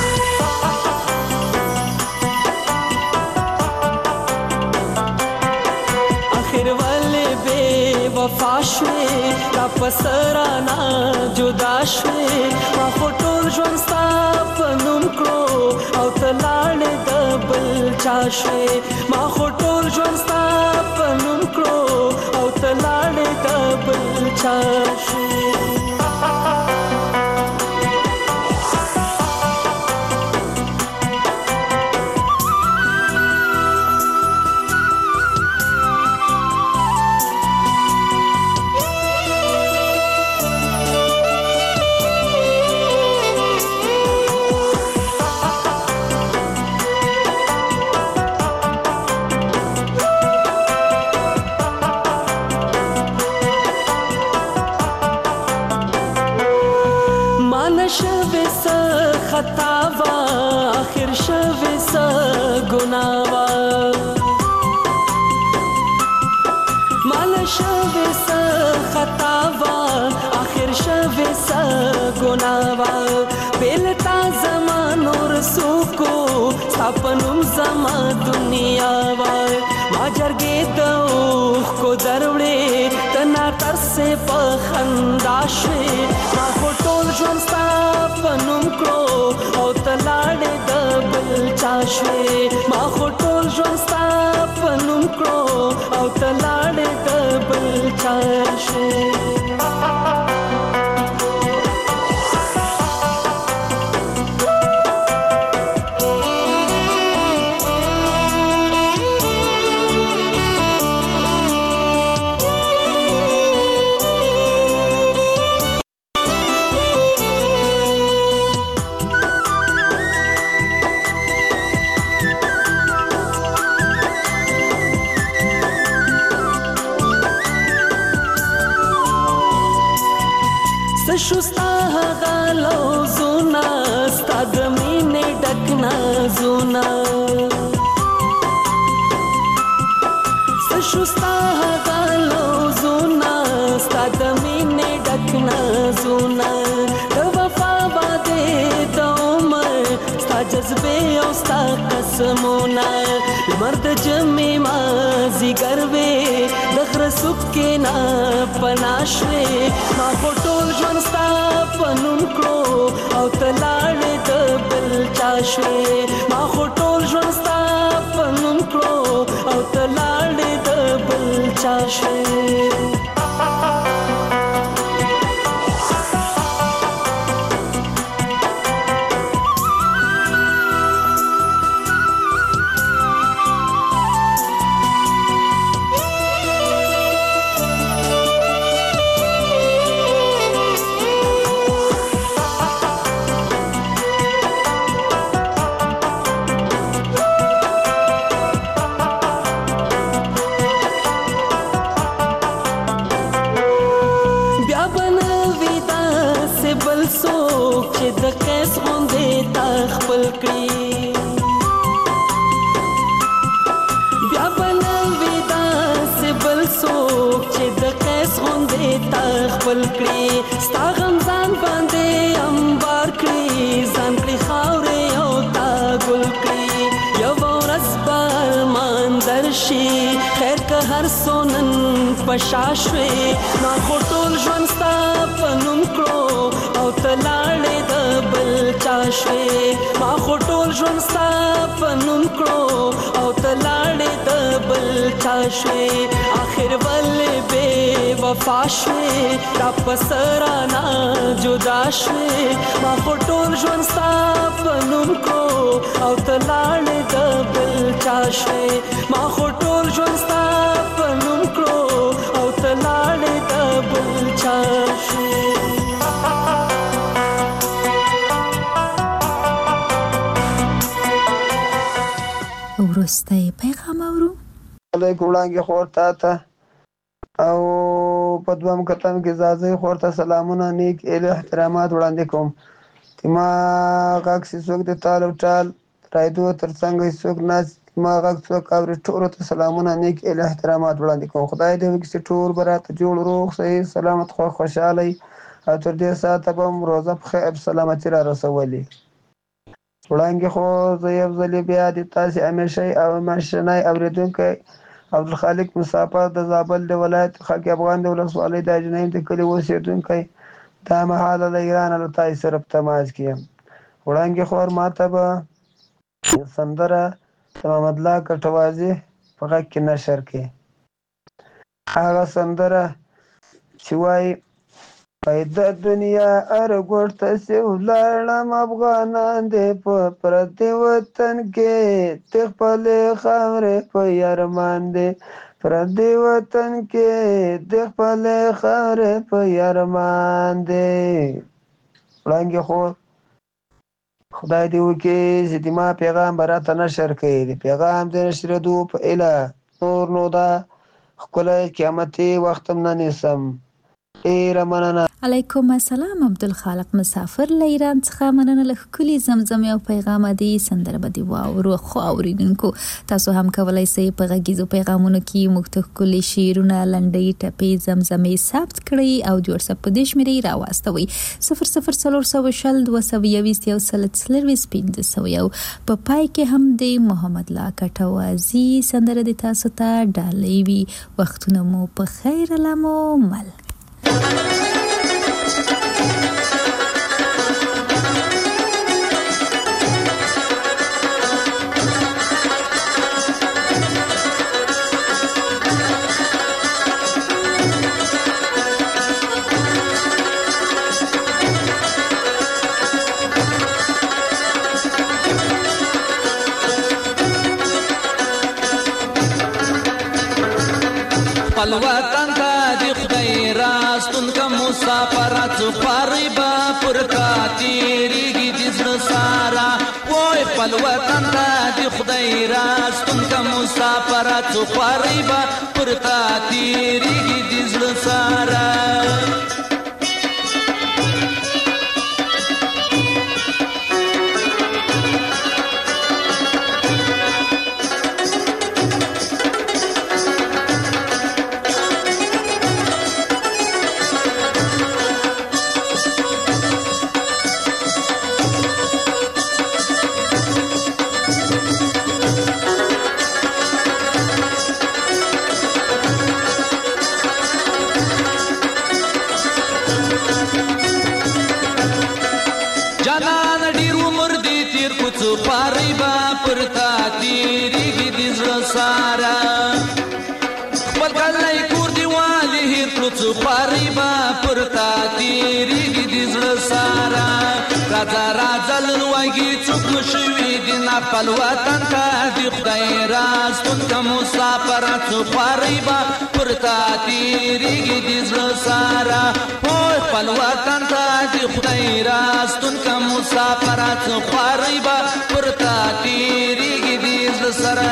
[SPEAKER 6] آخر ولې بې وفا شوې، دا بسرانه جدا شوې، ما خو ټول ژوند ستا په نوم کړو او ته لاړې د بل چا شوې. ما خو ټول ژوند ستا په نوم کړو او ته لاړې د بل چا شوې. خطا وا آخر شوی س گناه وا، مال شوی س خطا وا آخر شوی س گناه وا. بیلتا زمانو رسو کو سپنوم زما دنیا وا. ما جرګې ته اوښ کو دروړې تنا تر سه په خندا شوې، ما خو ټول ژوند ستا په نوم کړو او ته لاړې د بل چا شوې. ما خو ټول ژوند ستا په نوم کړو او ته لاړې د بل چا شوې. شستا هغه لوزونه ستا د مینې ډک نازونه، شستا هغه لوزونه ستا د مینې ډک نازونه. د وفا باندې د عمر ستا جذبې او ستا قسمونه، لمر د جمعې مازدیګر وې د غره څوکې نه پناه شوې. ما خو ټول ژوند ستا په نوم کړو او ته لاړې د بل چا شوې. ما خو ټول ژوند ستا په نوم کړو او ته لاړې د بل چا شوې. د قیس غوندې تا خپل کړي، بیا به نه وي داسې بل څوک چې د قیس
[SPEAKER 17] غوندې تا خپل کړي ستا غم ځان باندې انبار کړي ځان کړي خاورې او تا ګل کړي یو ورځ به ارمان درشي خیر که هر څو نن په شا شوې ما خو ټول ژوند ستا په نوم کړو او ته لاړې د بل چا شوې ما خو ټول ژوند ستا په نوم کړو او ته لاړې د بل چا شوې آخر ولې بې وفا شوې تا په سرانه جدا شوې ما خو ټول ژوند ستا په نوم کړو او ته لاړې د بل چا شوې ما خو ټول ژوند ستا په نوم کړو او ته لاړې د بل چا شوې
[SPEAKER 4] وروستی پیغام اورو
[SPEAKER 18] علیکم وړانګې خور تا ته او په دویم کتم کې زازۍ خور ته سلامونه نیک ایله احترامات وړاندې کوم ما غږ چې څوک د تال او ټال رایدو تر څنګ څوک ناست ما غږ څوک اوري ټولو ته سلامونه نیک ایله احترامات وړاندې کوم خدای دې وکړي چې ټول به راته جوړ روغ صحیح سلامت خوشحالی او تر دې ساعته به م روزه په خیر سلامتي را رسولي وړاندې خو زه یو ځلې بیا د تاسې همیشئ او همېشنی اورېدونکی عبدالخالق مسافر د زابل د ولایت خاک افغان د ولسوالۍ د اجنیم د کلي اوسېدونکی دا مهاله له ایرانه له تاسې سره په تماس کې یم وړاندې خور ما ته به سندره د محمدالله کټوازي په غږ کې نشر کړي هغه سندره چې وایي پیدا دنیا ار ګوټ ته سې ولاړم افغانان دې په پردي وطن کې د خپلې خاورې په یارمان دې پردي وطن کې د خپلې خاورې په یارمان دې وړاندې خور خدای دې وکړي چې د ما پیغام به راته نشر کړي د پیغام د نشرېدو په ایله نور نو دا ښکلی قیامتي وخت هم نه نیسم ډېره مننه
[SPEAKER 4] علیکم السلام عبدالخالق مسافر له ایران څخه مننه له ښکلي زمزمې او پیغامه دي سندره به دې واورو خو اورېدونکو تاسو هم کولی شئ په غږیزو پیغامونو کې موږ ته ښکلي شعرونه لنډۍ ټپې زمزمې ثبت کړئ او د وټساپ په دې شمېرې راواستوئ 00420 په پای کې هم د محمد الله کټوازي سندره د تاسو ته ډالۍ وي وختونه مو په خیر علمو مل
[SPEAKER 19] الوطن ته د خدای راستون که مسافرات خوارې به پر تا تېرېږي د زړه ساره وای خپل وطن ته د خدای راستون که مسافرات خوارې به پر تا تېرېږي د زړه ساره خپل وطن ته د خدای راستون که مسافرات خوارې به پر تا تېرېږي د زړه ساره خپل وطن ته د خدای راستون که مسافرات خوارې به پر تا تېرېږي د زړه سره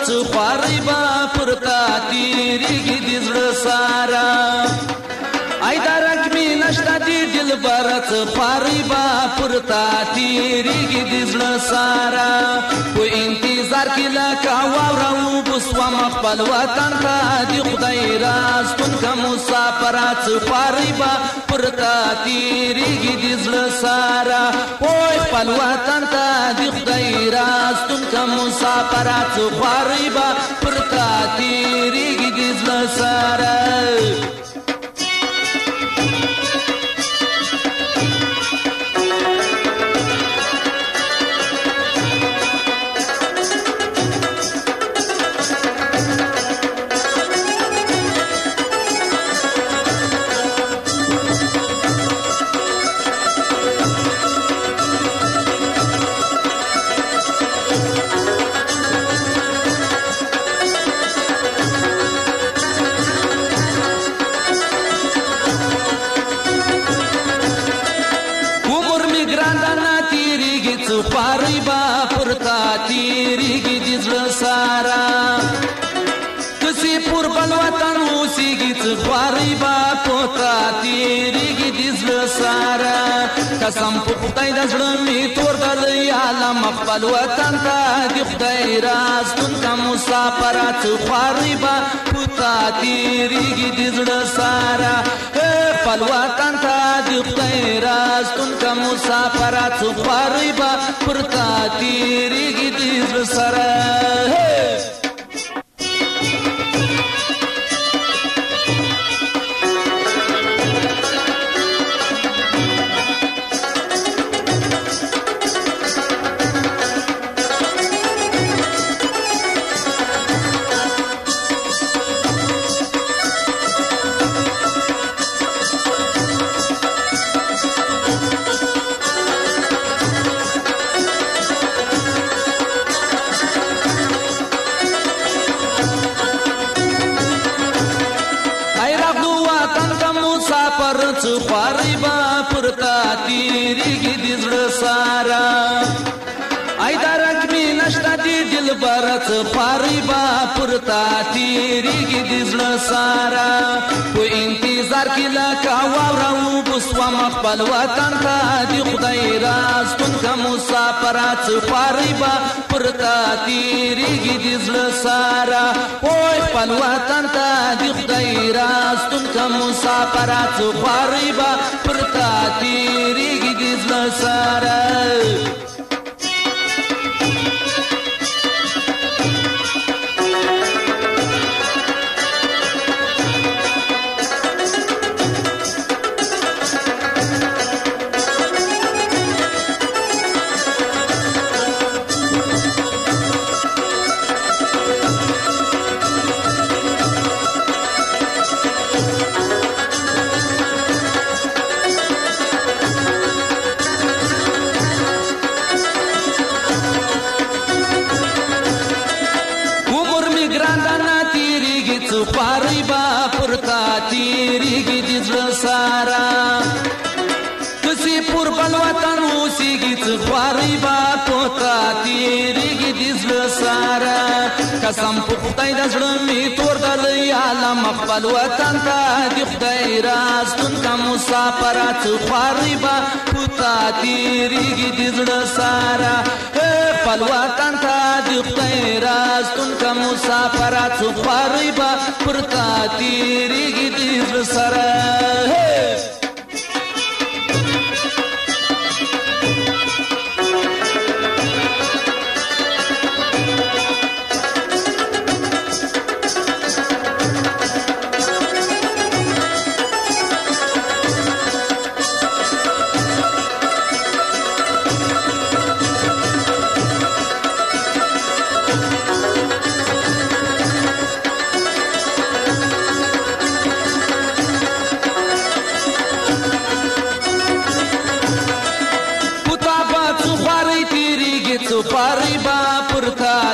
[SPEAKER 19] څه خواري به پر تا تېرېږي د زړه ساره ای درک مې نشته د دلبره څه خواري به پر تا تېرېږي د زړه ساره په انتظار کې لکه واوره وبسوم خپل وطن ته د خدای راستون که مسافره څه خواري به پر تا تېرېږي د زړه ساره پوی خپل وطن ته د خدای راستون که مسافره څه خواري به پر تا تېرېږي د زړه ساره خواري به پر تا تېرېږي د زړه ساره کسې پر بل وطن اوسېږي څه خواري به په تا تېرېږي د زړه ساره قسم په خدای د زړه مې تور دی عالم خپل وطن ته د خدای راستون که مسافره څه خواري به په تا تېرېږي د زړه ساره خپل وطن ته د خدای راستون که مسافره څه خواري به پر تا تېرېږي د زړه سره څه خواري به پر تا تېرېږي د زړه ساره ای درک مې نشته د دلبره څه خواري به پر تا تېرېږي د زړه ساره په انتظار کې لکه واوره وبسوم خپل وطن ته د خدای راستون که مسافره څه خواري به پر تا تېرېږي د زړه ساره پوی خپل وطن ته د خدای راستون که مسافره څه خواري به پر تا تېرېږي د زړه ساره خواري به پر تا تېرېږي د زړه ساره کسې پر بل وطن اوسېږي څه خواري به په تا تېرېږي د زړه ساره قسم په خدای د زړه مې تور دی عالم خپل وطن ته د خدای راستون که مسافره څه خواري به په تا تېرېږي د زړه ساره خپل وطن ته د خدای راستون که مسافره څه خواري به پر تا تېرېږي د زړه سره